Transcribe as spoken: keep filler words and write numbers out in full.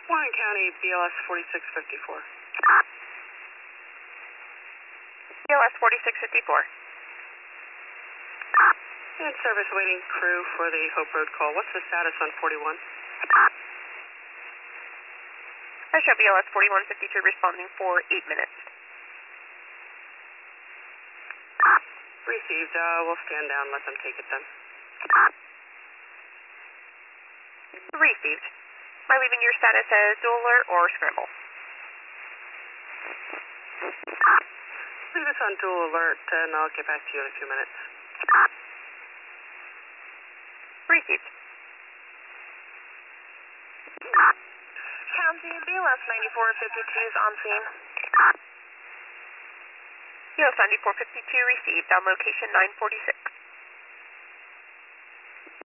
Warren County, B L S forty-six fifty-four. B L S forty-six fifty-four. And service waiting crew for the Hope Road call. What's the status on forty-one? I show B L S forty-one fifty-two responding for eight minutes. Received. Uh, we'll stand down, let them take it then. Received. Am I leaving your status as dual alert or scramble? Leave us on dual alert and I'll get back to you in a few minutes. Received. County, B L S ninety-four fifty-two is on scene. B L S ninety-four fifty-two received on location nine forty-six.